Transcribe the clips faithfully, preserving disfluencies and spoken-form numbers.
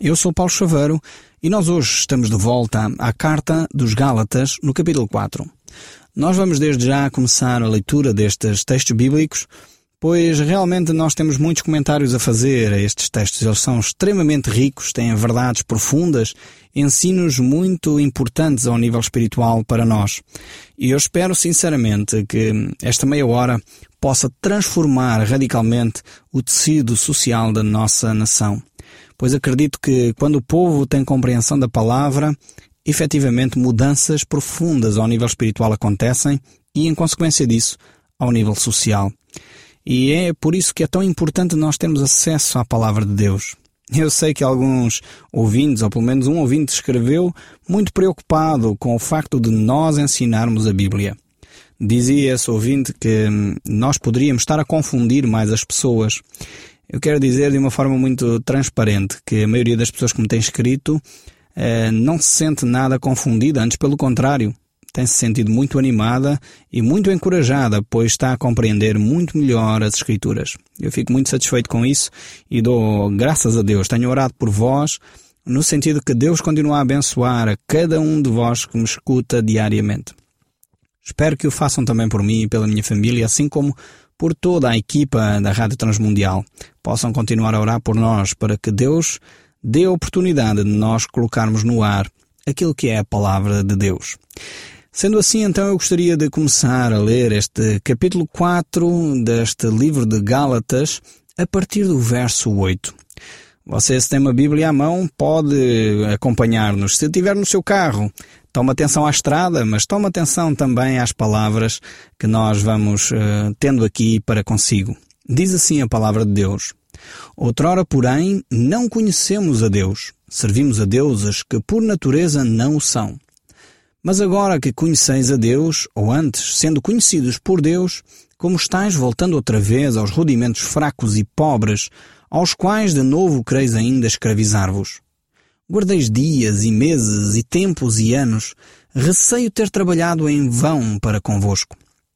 Eu sou Paulo Chaveiro e nós hoje estamos de volta à Carta dos Gálatas, no capítulo quatro. Nós vamos desde já começar a leitura destes textos bíblicos, pois realmente nós temos muitos comentários a fazer a estes textos. Eles são extremamente ricos, têm verdades profundas, ensinos muito importantes ao nível espiritual para nós. E eu espero sinceramente que esta meia hora possa transformar radicalmente o tecido social da nossa nação. Pois acredito que quando o povo tem compreensão da palavra, efetivamente mudanças profundas ao nível espiritual acontecem e, em consequência disso, ao nível social. E é por isso que é tão importante nós termos acesso à palavra de Deus. Eu sei que alguns ouvintes, ou pelo menos um ouvinte, escreveu muito preocupado com o facto de nós ensinarmos a Bíblia. Dizia esse ouvinte que nós poderíamos estar a confundir mais as pessoas. Eu quero dizer de uma forma muito transparente que a maioria das pessoas que me têm escrito eh, não se sente nada confundida, antes pelo contrário, tem-se sentido muito animada e muito encorajada, pois está a compreender muito melhor as Escrituras. Eu fico muito satisfeito com isso e dou graças a Deus. Tenho orado por vós, no sentido que Deus continue a abençoar a cada um de vós que me escuta diariamente. Espero que o façam também por mim e pela minha família, assim como por toda a equipa da Rádio Transmundial. Possam continuar a orar por nós para que Deus dê a oportunidade de nós colocarmos no ar aquilo que é a palavra de Deus. Sendo assim, então, eu gostaria de começar a ler este capítulo quatro deste livro de Gálatas a partir do verso oito. Você, se tem uma Bíblia à mão, pode acompanhar-nos. Se estiver no seu carro, toma atenção à estrada, mas toma atenção também às palavras que nós vamos uh, tendo aqui para consigo. Diz assim a palavra de Deus: Outrora, porém, não conhecemos a Deus. Servimos a deuses que por natureza não o são. Mas agora que conheceis a Deus, ou antes, sendo conhecidos por Deus, como estáis voltando outra vez aos rudimentos fracos e pobres, aos quais de novo quereis ainda escravizar-vos. Guardeis dias e meses e tempos e anos, receio ter trabalhado em vão para convosco.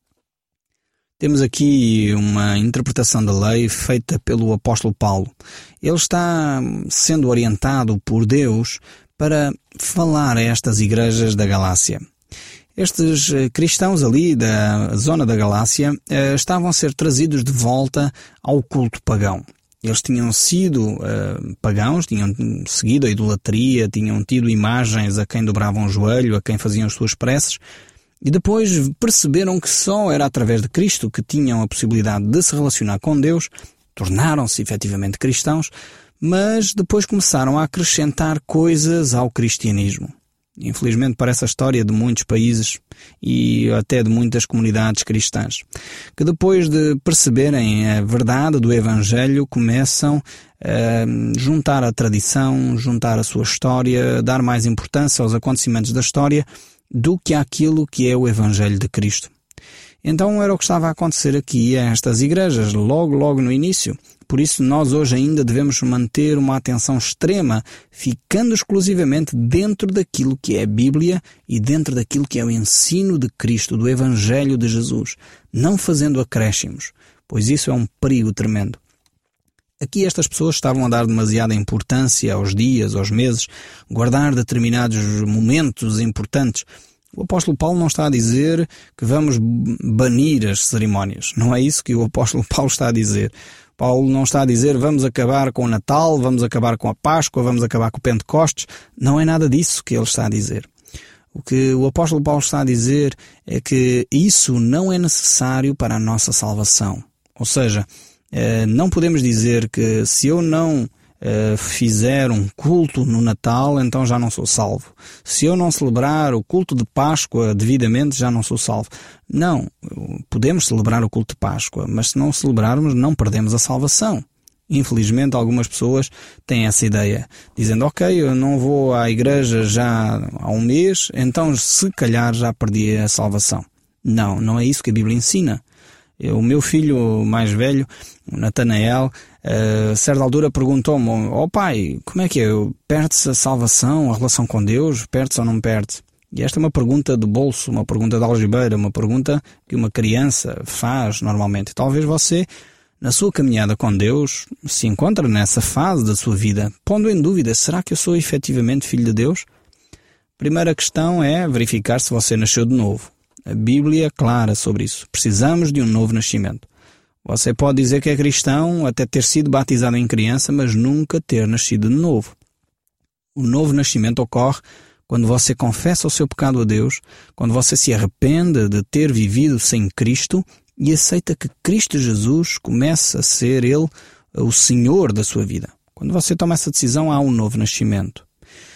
Temos aqui uma interpretação da lei feita pelo apóstolo Paulo. Ele está sendo orientado por Deus para falar a estas igrejas da Galácia. Estes cristãos ali da zona da Galácia eh, estavam a ser trazidos de volta ao culto pagão. Eles tinham sido uh, pagãos, tinham seguido a idolatria, tinham tido imagens a quem dobravam o joelho, a quem faziam as suas preces, e depois perceberam que só era através de Cristo que tinham a possibilidade de se relacionar com Deus, tornaram-se efetivamente cristãos, mas depois começaram a acrescentar coisas ao cristianismo. Infelizmente, para essa história de muitos países e até de muitas comunidades cristãs, que depois de perceberem a verdade do Evangelho, começam a juntar a tradição, juntar a sua história, dar mais importância aos acontecimentos da história do que àquilo que é o Evangelho de Cristo. Então era o que estava a acontecer aqui a estas igrejas, logo, logo no início. Por isso nós hoje ainda devemos manter uma atenção extrema, ficando exclusivamente dentro daquilo que é a Bíblia e dentro daquilo que é o ensino de Cristo, do Evangelho de Jesus, não fazendo acréscimos, pois isso é um perigo tremendo. Aqui estas pessoas estavam a dar demasiada importância aos dias, aos meses, guardar determinados momentos importantes. O apóstolo Paulo não está a dizer que vamos banir as cerimónias. Não é isso que o apóstolo Paulo está a dizer. Paulo não está a dizer vamos acabar com o Natal, vamos acabar com a Páscoa, vamos acabar com o Pentecostes. Não é nada disso que ele está a dizer. O que o apóstolo Paulo está a dizer é que isso não é necessário para a nossa salvação. Ou seja, não podemos dizer que se eu não fizer um culto no Natal, então já não sou salvo. Se eu não celebrar o culto de Páscoa devidamente, já não sou salvo. Não, podemos celebrar o culto de Páscoa, mas se não celebrarmos, não perdemos a salvação. Infelizmente, algumas pessoas têm essa ideia, dizendo, ok, eu não vou à igreja já há um mês, então se calhar já perdi a salvação. Não, não é isso que a Bíblia ensina. O meu filho mais velho, o Natanael, a certa altura perguntou-me, ó pai, como é que é? Perde-se a salvação, a relação com Deus? Perde-se ou não perde? E esta é uma pergunta de bolso, uma pergunta de algibeira, uma pergunta que uma criança faz normalmente. Talvez você na sua caminhada com Deus, se encontra nessa fase da sua vida, pondo em dúvida, será que eu sou efetivamente filho de Deus? A primeira questão é verificar se você nasceu de novo. A Bíblia é clara sobre isso. Precisamos de um novo nascimento. Você pode dizer que é cristão, até ter sido batizado em criança, mas nunca ter nascido de novo. O novo nascimento ocorre quando você confessa o seu pecado a Deus, quando você se arrepende de ter vivido sem Cristo e aceita que Cristo Jesus começa a ser Ele o Senhor da sua vida. Quando você toma essa decisão, há um novo nascimento.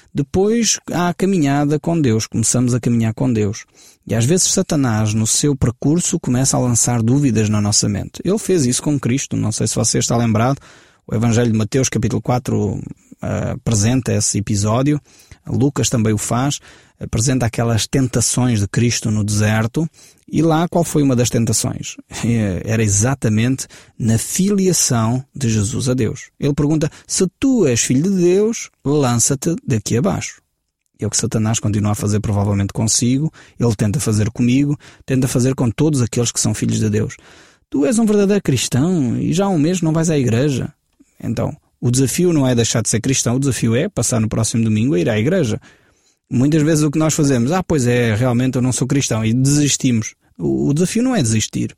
Depois há a caminhada com Deus, começamos a caminhar com Deus. E às vezes Satanás, no seu percurso, começa a lançar dúvidas na nossa mente. Ele fez isso com Cristo, não sei se você está lembrado. O Evangelho de Mateus, capítulo quatro, uh, apresenta esse episódio. Lucas também o faz, apresenta aquelas tentações de Cristo no deserto. E lá qual foi uma das tentações? Era exatamente na filiação de Jesus a Deus. Ele pergunta, se tu és filho de Deus, lança-te daqui abaixo. É o que Satanás continua a fazer provavelmente consigo, ele tenta fazer comigo, tenta fazer com todos aqueles que são filhos de Deus. Tu és um verdadeiro cristão e já há um mês não vais à igreja. Então, o desafio não é deixar de ser cristão, o desafio é passar no próximo domingo a ir à igreja. Muitas vezes o que nós fazemos, ah, pois é, realmente eu não sou cristão, e desistimos. O desafio não é desistir.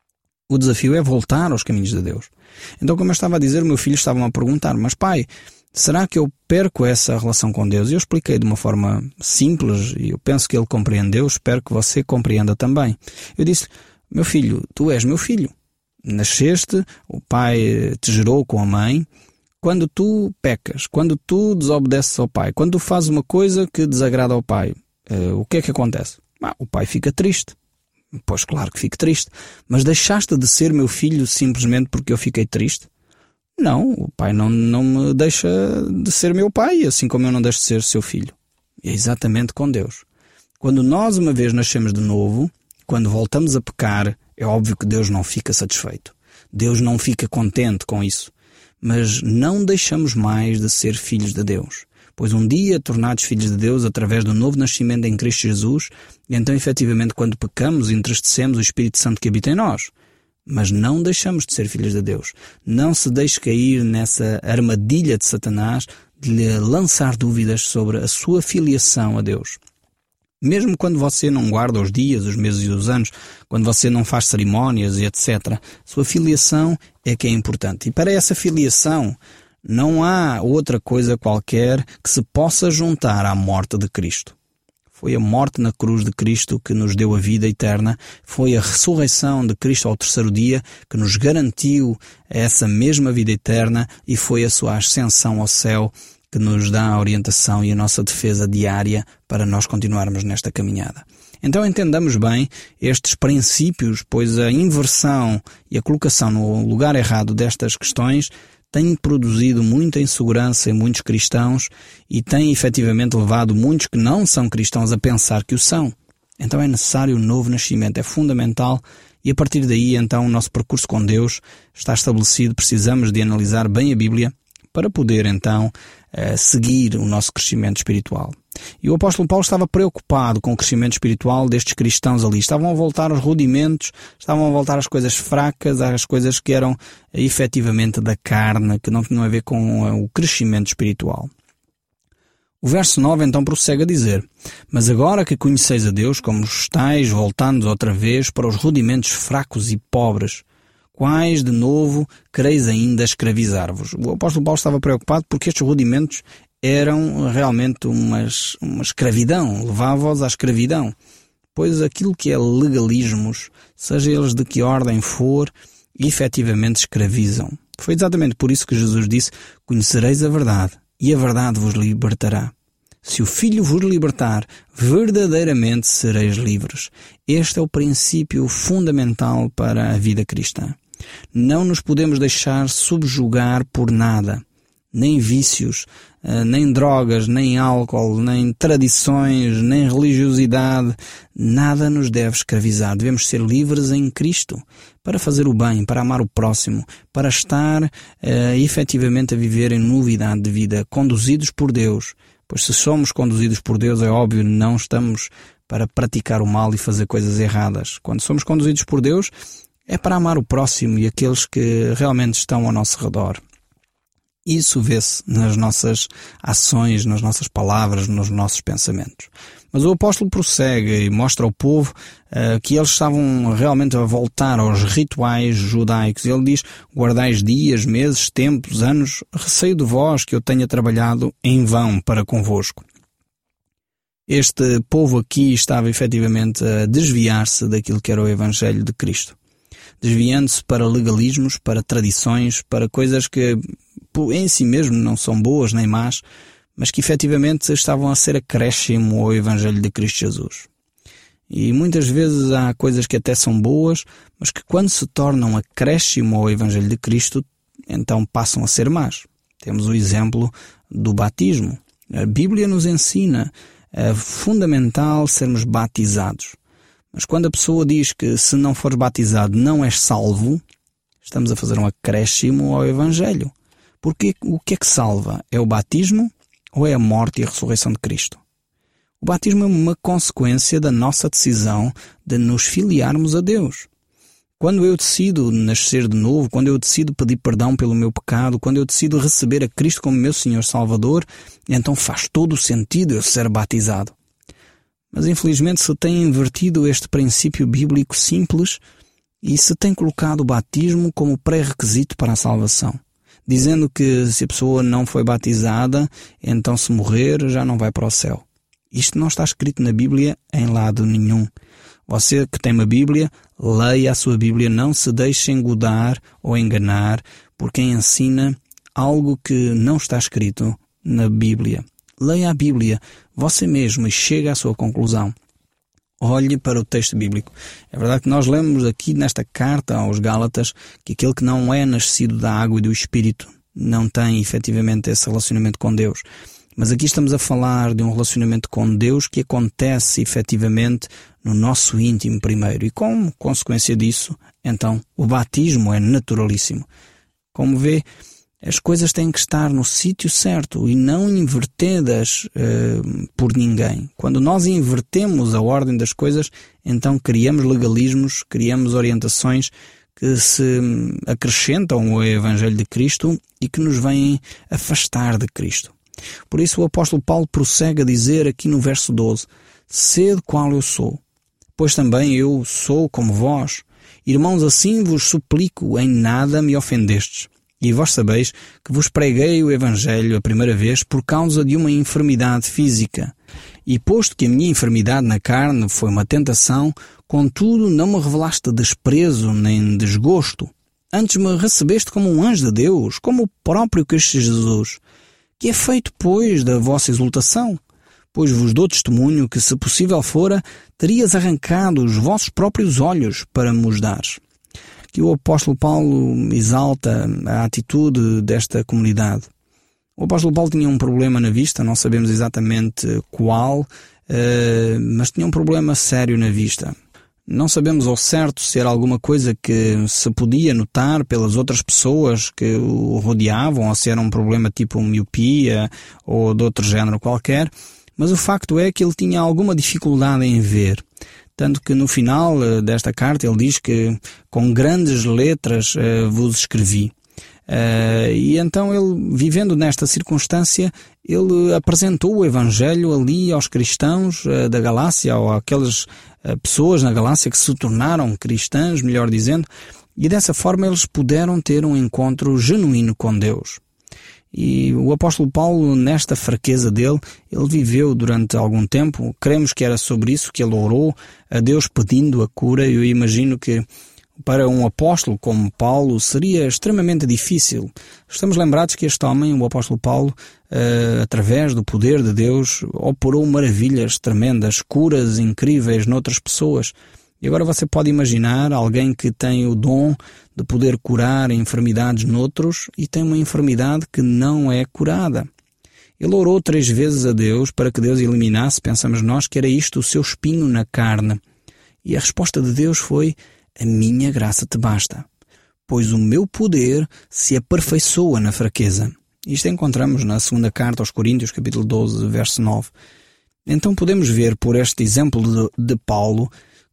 O desafio é voltar aos caminhos de Deus. Então, como eu estava a dizer, o meu filho estava a perguntar, mas pai, será que eu perco essa relação com Deus? E eu expliquei de uma forma simples, e eu penso que ele compreendeu, espero que você compreenda também. Eu disse, meu filho, tu és meu filho. Nasceste, o pai te gerou com a mãe. Quando tu pecas, quando tu desobedeces ao pai, quando tu fazes uma coisa que desagrada ao pai, uh, o que é que acontece? Ah, o pai fica triste. Pois claro que fico triste. Mas deixaste de ser meu filho simplesmente porque eu fiquei triste? Não, o pai não, não me deixa de ser meu pai, assim como eu não deixo de ser seu filho. É exatamente com Deus. Quando nós uma vez nascemos de novo, quando voltamos a pecar, é óbvio que Deus não fica satisfeito. Deus não fica contente com isso. Mas não deixamos mais de ser filhos de Deus. Pois um dia, tornados filhos de Deus através do novo nascimento em Cristo Jesus, então efetivamente quando pecamos, entristecemos o Espírito Santo que habita em nós. Mas não deixamos de ser filhos de Deus. Não se deixe cair nessa armadilha de Satanás de lhe lançar dúvidas sobre a sua filiação a Deus. Mesmo quando você não guarda os dias, os meses e os anos, quando você não faz cerimónias e etcétera, sua filiação é que é importante. E para essa filiação, não há outra coisa qualquer que se possa juntar à morte de Cristo. Foi a morte na cruz de Cristo que nos deu a vida eterna, foi a ressurreição de Cristo ao terceiro dia que nos garantiu essa mesma vida eterna e foi a sua ascensão ao céu que nos dá a orientação e a nossa defesa diária para nós continuarmos nesta caminhada. Então entendamos bem estes princípios, pois a inversão e a colocação no lugar errado destas questões tem produzido muita insegurança em muitos cristãos e tem efetivamente levado muitos que não são cristãos a pensar que o são. Então é necessário um novo nascimento, é fundamental e a partir daí então o nosso percurso com Deus está estabelecido, precisamos de analisar bem a Bíblia para poder então seguir o nosso crescimento espiritual. E o apóstolo Paulo estava preocupado com o crescimento espiritual destes cristãos ali. Estavam a voltar aos rudimentos, estavam a voltar às coisas fracas, às coisas que eram efetivamente da carne, que não tinham a ver com o crescimento espiritual. O verso nove então prossegue a dizer: mas agora que conheceis a Deus, como estáis voltando outra vez para os rudimentos fracos e pobres, quais de novo quereis ainda escravizar-vos? O apóstolo Paulo estava preocupado porque estes rudimentos eram realmente umas, uma escravidão, levavam-os à escravidão. Pois aquilo que é legalismos, seja eles de que ordem for, efetivamente escravizam. Foi exatamente por isso que Jesus disse: conhecereis a verdade, e a verdade vos libertará. Se o Filho vos libertar, verdadeiramente sereis livres. Este é o princípio fundamental para a vida cristã. Não nos podemos deixar subjugar por nada. Nem vícios, nem drogas, nem álcool, nem tradições, nem religiosidade. Nada nos deve escravizar. Devemos ser livres em Cristo para fazer o bem, para amar o próximo, para estar uh, efetivamente a viver em novidade de vida, conduzidos por Deus. Pois se somos conduzidos por Deus, é óbvio, não estamos para praticar o mal e fazer coisas erradas. Quando somos conduzidos por Deus, é para amar o próximo e aqueles que realmente estão ao nosso redor. Isso vê-se nas nossas ações, nas nossas palavras, nos nossos pensamentos. Mas o apóstolo prossegue e mostra ao povo uh, que eles estavam realmente a voltar aos rituais judaicos. Ele diz: guardais dias, meses, tempos, anos, receio de vós que eu tenha trabalhado em vão para convosco. Este povo aqui estava efetivamente a desviar-se daquilo que era o Evangelho de Cristo. Desviando-se para legalismos, para tradições, para coisas que em si mesmo não são boas nem más, mas que efetivamente estavam a ser acréscimo ao Evangelho de Cristo Jesus. E muitas vezes há coisas que até são boas, mas que quando se tornam acréscimo ao Evangelho de Cristo, então passam a ser más. Temos o exemplo do batismo. A Bíblia nos ensina, é fundamental sermos batizados. Mas quando a pessoa diz que se não fores batizado não és salvo, estamos a fazer um acréscimo ao Evangelho. Porque o que é que salva? É o batismo ou é a morte e a ressurreição de Cristo? O batismo é uma consequência da nossa decisão de nos filiarmos a Deus. Quando eu decido nascer de novo, quando eu decido pedir perdão pelo meu pecado, quando eu decido receber a Cristo como meu Senhor Salvador, então faz todo o sentido eu ser batizado. Mas infelizmente se tem invertido este princípio bíblico simples e se tem colocado o batismo como pré-requisito para a salvação, dizendo que se a pessoa não foi batizada, então se morrer já não vai para o céu. Isto não está escrito na Bíblia em lado nenhum. Você que tem uma Bíblia, leia a sua Bíblia, não se deixe engodar ou enganar por quem ensina algo que não está escrito na Bíblia. Leia a Bíblia você mesmo e chegue à sua conclusão. Olhe para o texto bíblico. É verdade que nós lemos aqui nesta carta aos Gálatas que aquele que não é nascido da água e do Espírito não tem efetivamente esse relacionamento com Deus. Mas aqui estamos a falar de um relacionamento com Deus que acontece efetivamente no nosso íntimo primeiro. E como consequência disso, então, o batismo é naturalíssimo. Como vê, as coisas têm que estar no sítio certo e não invertidas uh, por ninguém. Quando nós invertemos a ordem das coisas, então criamos legalismos, criamos orientações que se acrescentam ao Evangelho de Cristo e que nos vêm afastar de Cristo. Por isso o apóstolo Paulo prossegue a dizer aqui no verso doze: sede qual eu sou, pois também eu sou como vós. Irmãos, assim vos suplico, em nada me ofendestes. E vós sabeis que vos preguei o Evangelho a primeira vez por causa de uma enfermidade física. E posto que a minha enfermidade na carne foi uma tentação, contudo não me revelaste desprezo nem desgosto. Antes me recebeste como um anjo de Deus, como o próprio Cristo Jesus. Que é feito, pois, da vossa exultação? Pois vos dou testemunho que, se possível fora, terias arrancado os vossos próprios olhos para me os dares. Que o apóstolo Paulo exalta a atitude desta comunidade. O apóstolo Paulo tinha um problema na vista, não sabemos exatamente qual, mas tinha um problema sério na vista. Não sabemos ao certo se era alguma coisa que se podia notar pelas outras pessoas que o rodeavam, ou se era um problema tipo miopia ou de outro género qualquer, mas o facto é que ele tinha alguma dificuldade em ver. Tanto que no final desta carta ele diz que com grandes letras uh, vos escrevi. Uh, e então ele, vivendo nesta circunstância, ele apresentou o Evangelho ali aos cristãos uh, da Galácia, ou àquelas uh, pessoas na Galácia que se tornaram cristãs, melhor dizendo, e dessa forma eles puderam ter um encontro genuíno com Deus. E o apóstolo Paulo, nesta fraqueza dele, ele viveu durante algum tempo, cremos que era sobre isso que ele orou a Deus pedindo a cura. Eu imagino que para um apóstolo como Paulo seria extremamente difícil. Estamos lembrados que este homem, o apóstolo Paulo, uh, através do poder de Deus, operou maravilhas tremendas, curas incríveis noutras pessoas. E agora você pode imaginar alguém que tem o dom de poder curar enfermidades noutros e tem uma enfermidade que não é curada. Ele orou três vezes a Deus para que Deus eliminasse, pensamos nós, que era isto o seu espinho na carne. E a resposta de Deus foi: a minha graça te basta, pois o meu poder se aperfeiçoa na fraqueza. Isto encontramos na segunda carta aos Coríntios, capítulo doze, verso nove. Então podemos ver por este exemplo de, de Paulo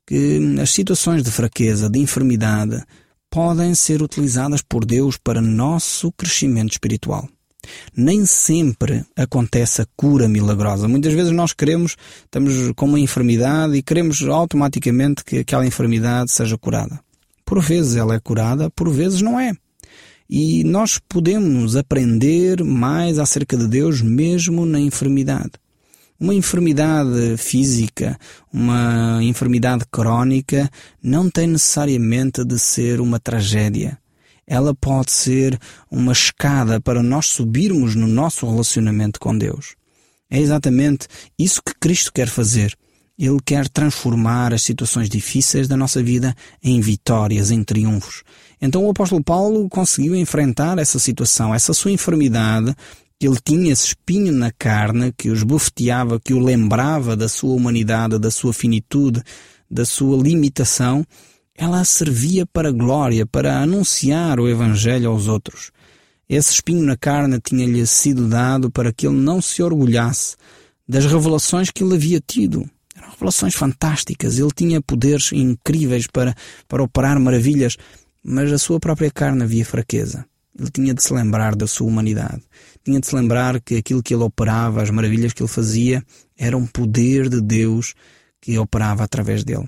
que as situações de fraqueza, de enfermidade, podem ser utilizadas por Deus para nosso crescimento espiritual. Nem sempre acontece a cura milagrosa. Muitas vezes nós queremos, estamos com uma enfermidade e queremos automaticamente que aquela enfermidade seja curada. Por vezes ela é curada, por vezes não é. E nós podemos aprender mais acerca de Deus mesmo na enfermidade. Uma enfermidade física, uma enfermidade crónica, não tem necessariamente de ser uma tragédia. Ela pode ser uma escada para nós subirmos no nosso relacionamento com Deus. É exatamente isso que Cristo quer fazer. Ele quer transformar as situações difíceis da nossa vida em vitórias, em triunfos. Então o apóstolo Paulo conseguiu enfrentar essa situação, essa sua enfermidade. Ele tinha esse espinho na carne que o esbofeteava, que o lembrava da sua humanidade, da sua finitude, da sua limitação. Ela servia para a glória, para anunciar o Evangelho aos outros. Esse espinho na carne tinha-lhe sido dado para que ele não se orgulhasse das revelações que ele havia tido. Eram revelações fantásticas, ele tinha poderes incríveis para, para operar maravilhas, mas a sua própria carne havia fraqueza. Ele tinha de se lembrar da sua humanidade. Tinha de se lembrar que aquilo que ele operava, as maravilhas que ele fazia, era um poder de Deus que operava através dele.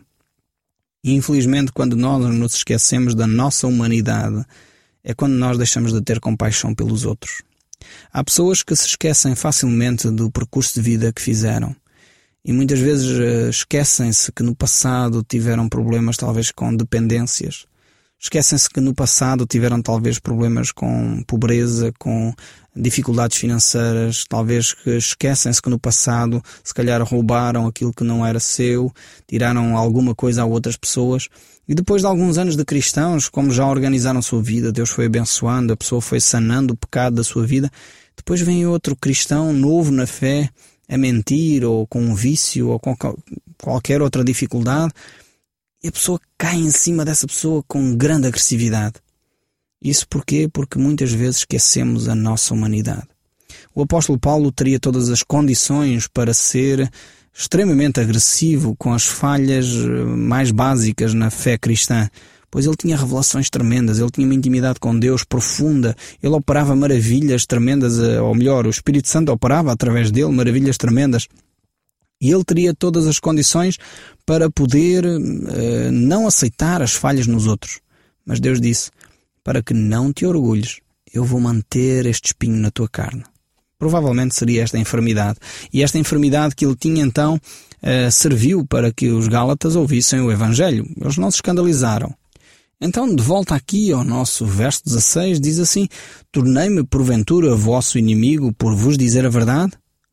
E infelizmente, quando nós nos esquecemos da nossa humanidade, é quando nós deixamos de ter compaixão pelos outros. Há pessoas que se esquecem facilmente do percurso de vida que fizeram. E muitas vezes uh, esquecem-se que no passado tiveram problemas talvez com dependências. Esquecem-se que no passado tiveram talvez problemas com pobreza, com dificuldades financeiras, talvez que esquecem-se que no passado se calhar roubaram aquilo que não era seu, tiraram alguma coisa a outras pessoas. E depois de alguns anos de cristãos, como já organizaram a sua vida, Deus foi abençoando, a pessoa foi sanando o pecado da sua vida, depois vem outro cristão novo na fé a mentir ou com um vício ou com qualquer outra dificuldade, e a pessoa cai em cima dessa pessoa com grande agressividade. Isso porquê? Porque muitas vezes esquecemos a nossa humanidade. O apóstolo Paulo teria todas as condições para ser extremamente agressivo com as falhas mais básicas na fé cristã, pois ele tinha revelações tremendas, ele tinha uma intimidade com Deus profunda, ele operava maravilhas tremendas, ou melhor, o Espírito Santo operava através dele maravilhas tremendas. E ele teria todas as condições para poder uh, não aceitar as falhas nos outros. Mas Deus disse, para que não te orgulhes, eu vou manter este espinho na tua carne. Provavelmente seria esta enfermidade. E esta enfermidade que ele tinha então uh, serviu para que os Gálatas ouvissem o Evangelho. Eles não se escandalizaram. Então, de volta aqui ao nosso verso dezasseis, diz assim, tornei-me porventura vosso inimigo por vos dizer a verdade?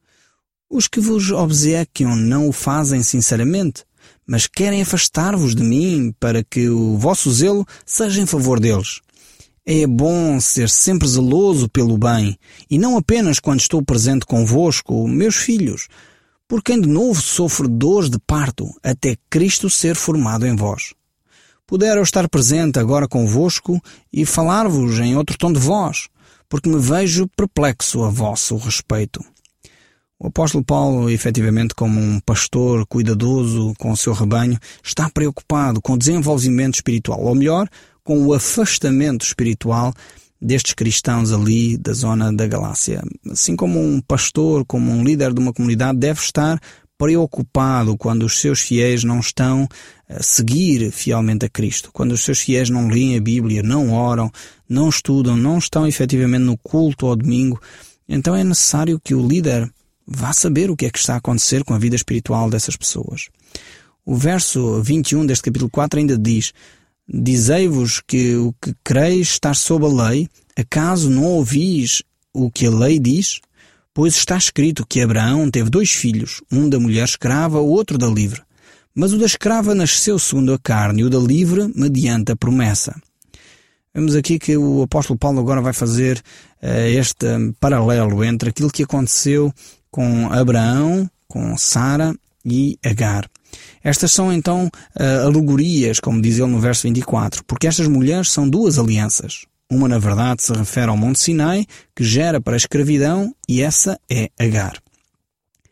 Os que vos obsequiam não o fazem sinceramente, mas querem afastar-vos de mim para que o vosso zelo seja em favor deles. É bom ser sempre zeloso pelo bem, e não apenas quando estou presente convosco, meus filhos, por quem de novo sofre dores de parto, até Cristo ser formado em vós. Pudera eu estar presente agora convosco e falar-vos em outro tom de voz, porque me vejo perplexo a vosso respeito. O apóstolo Paulo, efetivamente, como um pastor cuidadoso com o seu rebanho, está preocupado com o desenvolvimento espiritual, ou melhor, com o afastamento espiritual destes cristãos ali da zona da Galácia. Assim como um pastor, como um líder de uma comunidade, deve estar preocupado quando os seus fiéis não estão a seguir fielmente a Cristo, quando os seus fiéis não leem a Bíblia, não oram, não estudam, não estão efetivamente no culto ao domingo. Então é necessário que o líder vá saber o que é que está a acontecer com a vida espiritual dessas pessoas. O verso vinte e um deste capítulo quatro ainda diz, dizei-vos que o que creis estar sob a lei, acaso não ouvis o que a lei diz? Pois está escrito que Abraão teve dois filhos, um da mulher escrava, o outro da livre. Mas o da escrava nasceu segundo a carne, e o da livre mediante a promessa. Vemos aqui que o apóstolo Paulo agora vai fazer uh, este paralelo entre aquilo que aconteceu com Abraão, com Sara e Agar. Estas são então uh, alegorias, como diz ele no verso vinte e quatro, porque estas mulheres são duas alianças. Uma, na verdade, se refere ao Monte Sinai, que gera para a escravidão, e essa é Agar.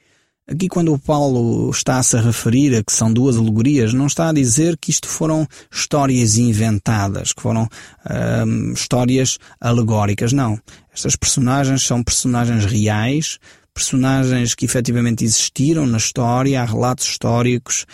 Aqui, quando o Paulo está a se referir a que são duas alegorias, não está a dizer que isto foram histórias inventadas, que foram hum, histórias alegóricas, não. Estas personagens são personagens reais, personagens que efetivamente existiram na história, há relatos históricos,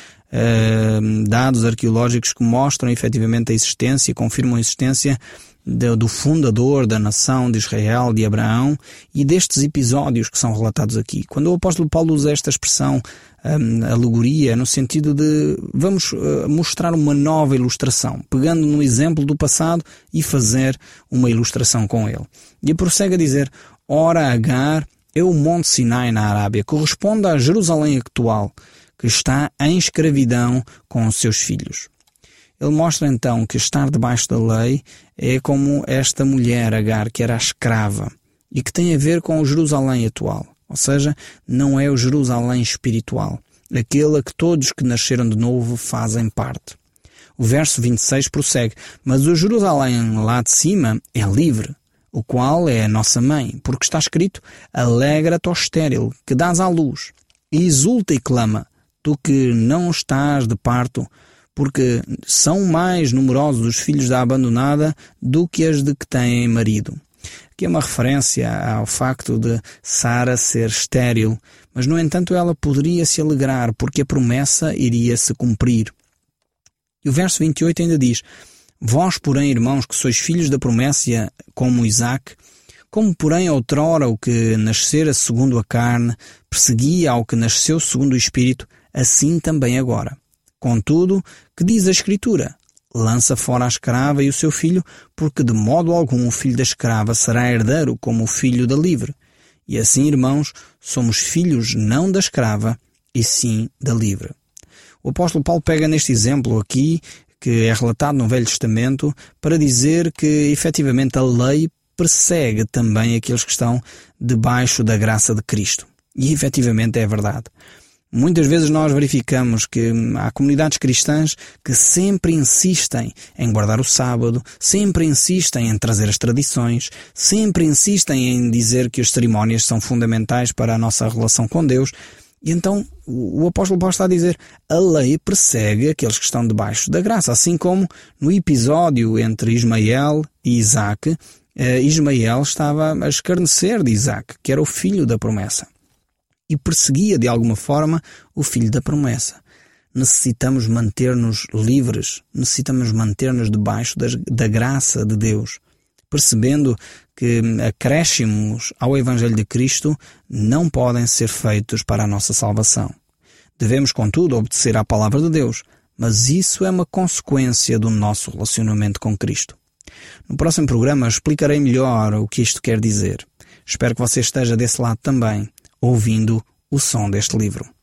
hum, dados arqueológicos que mostram efetivamente a existência, confirmam a existência do fundador da nação de Israel, de Abraão, e destes episódios que são relatados aqui. Quando o apóstolo Paulo usa esta expressão, um, alegoria, no sentido de vamos uh, mostrar uma nova ilustração, pegando no exemplo do passado e fazer uma ilustração com ele. E prossegue a dizer, ora Agar é o Monte Sinai na Arábia, corresponde a Jerusalém atual, que está em escravidão com os seus filhos. Ele mostra então que estar debaixo da lei é como esta mulher Agar, que era escrava, e que tem a ver com o Jerusalém atual. Ou seja, não é o Jerusalém espiritual, aquele a que todos que nasceram de novo fazem parte. O verso vinte e seis prossegue, mas o Jerusalém lá de cima é livre, o qual é a nossa mãe, porque está escrito, alegra-te, ó estéril, que dás à luz, e exulta e clama, tu que não estás de parto, porque são mais numerosos os filhos da abandonada do que as de que têm marido. Aqui é uma referência ao facto de Sara ser estéril, mas no entanto ela poderia se alegrar, porque a promessa iria se cumprir. E o verso vinte e oito ainda diz, vós, porém, irmãos, que sois filhos da promessa como Isaque, como, porém, outrora o que nascera segundo a carne perseguia ao que nasceu segundo o Espírito, assim também agora. Contudo, que diz a Escritura? Lança fora a escrava e o seu filho, porque de modo algum o filho da escrava será herdeiro como o filho da livre. E assim, irmãos, somos filhos não da escrava, e sim da livre. O apóstolo Paulo pega neste exemplo aqui, que é relatado no Velho Testamento, para dizer que, efetivamente, a lei persegue também aqueles que estão debaixo da graça de Cristo. E, efetivamente, é verdade. Muitas vezes nós verificamos que há comunidades cristãs que sempre insistem em guardar o sábado, sempre insistem em trazer as tradições, sempre insistem em dizer que as cerimónias são fundamentais para a nossa relação com Deus. E então o apóstolo Paulo está a dizer, a lei persegue aqueles que estão debaixo da graça, assim como no episódio entre Ismael e Isaque, Ismael estava a escarnecer de Isaque, que era o filho da promessa, e perseguia de alguma forma o filho da promessa. Necessitamos manter-nos livres, necessitamos manter-nos debaixo das, da graça de Deus, percebendo que acréscimos ao Evangelho de Cristo não podem ser feitos para a nossa salvação. Devemos, contudo, obedecer à palavra de Deus, mas isso é uma consequência do nosso relacionamento com Cristo. No próximo programa explicarei melhor o que isto quer dizer. Espero que você esteja desse lado também, ouvindo o som deste livro.